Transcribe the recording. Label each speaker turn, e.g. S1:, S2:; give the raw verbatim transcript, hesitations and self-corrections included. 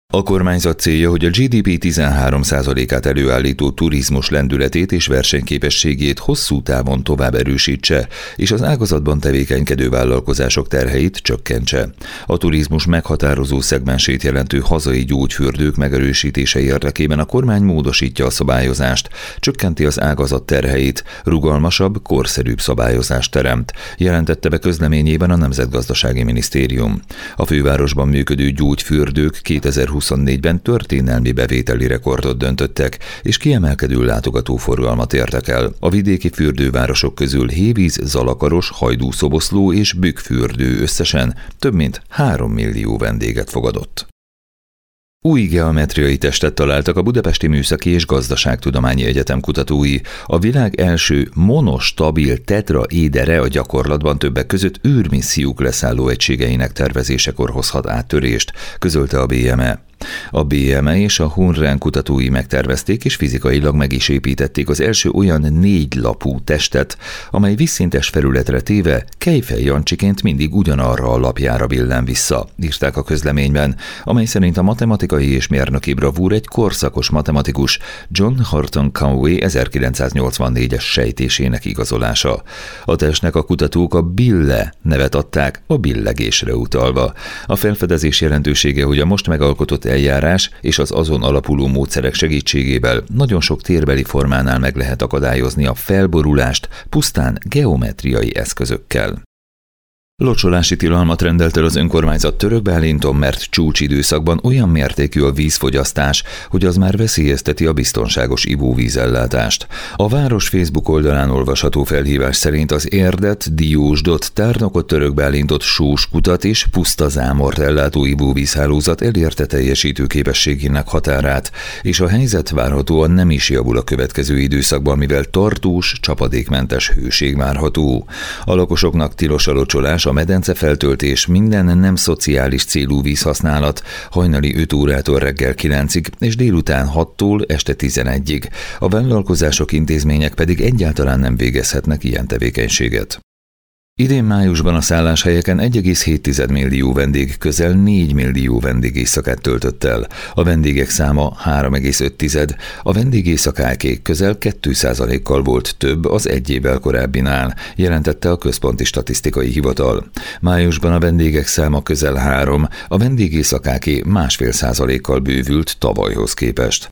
S1: A kormányzat célja, hogy a gé dé pé tizenhárom százalékát előállító turizmus lendületét és versenyképességét hosszú távon tovább erősítse, és az ágazatban tevékenykedő vállalkozások terheit csökkentse. A turizmus meghatározó szegmensét jelentő hazai gyógyfürdők megerősítése érdekében a kormány módosítja a szabályozást, csökkenti az ágazat terheit, rugalmasabb, korszerűbb szabályozást teremt, jelentette be közleményében a Nemzetgazdasági Minisztérium. A fővárosban működő gyógyfürdők kétezer-huszonnégyben történelmi bevételi rekordot döntöttek, és kiemelkedő látogatóforgalmat értek el. A vidéki fürdővárosok közül Hévíz, Zalakaros, Hajdú-Szoboszló és Bükkfürdő összesen több mint három millió vendéget fogadott. Új geometriai testet találtak a Budapesti Műszaki és Gazdaságtudományi Egyetem kutatói. A világ első monostabil tetraédere a gyakorlatban többek között űrmissziók leszálló egységeinek tervezésekor hozhat áttörést, közölte a bé em e. A bé em e és a Hunren kutatói megtervezték és fizikailag meg is építették az első olyan négy lapú testet, amely vízszintes felületre téve Kejfej Jancsiként mindig ugyanarra a lapjára billen vissza, írták a közleményben, amely szerint a matematikai és mérnöki bravúr egy korszakos matematikus John Horton Conway ezerkilencszáznyolcvannégyes sejtésének igazolása. A testnek a kutatók a bille nevet adták, a billegésre utalva. A felfedezés jelentősége, hogy a most megalkotott eljárás és az azon alapuló módszerek segítségével nagyon sok térbeli formánál meg lehet akadályozni a felborulást pusztán geometriai eszközökkel. Locsolási tilalmat rendelt el az önkormányzat Törökbálinton, mert csúcsidőszakban olyan mértékű a vízfogyasztás, hogy az már veszélyezteti a biztonságos ivóvízellátást. A város Facebook oldalán olvasható felhívás szerint az Érdet, Diósdot, Tárnokot, Törökbálintot, Sóskutat és Pusztazámort ellátó ivóvízhálózat elérte teljesítő képességének határát, és a helyzet várhatóan nem is javul a következő időszakban, mivel tartós, csapadékmentes hőség várható. A lakosoknak tilos a locsolás, a medencefeltöltés, minden nem szociális célú vízhasználat hajnali öt órától reggel kilencig és délután hattól este tizenegyig. A vállalkozások, intézmények pedig egyáltalán nem végezhetnek ilyen tevékenységet. Idén májusban a szálláshelyeken egy egész hét millió vendég közel négy millió vendégészakát töltött el. A vendégek száma három egész öt, a vendégészakáké közel két százalékkal volt több az egy évvel korábbinál, jelentette a Központi Statisztikai Hivatal. Májusban a vendégek száma közel három, a vendégészakáké másfél százalékkal bővült tavalyhoz képest.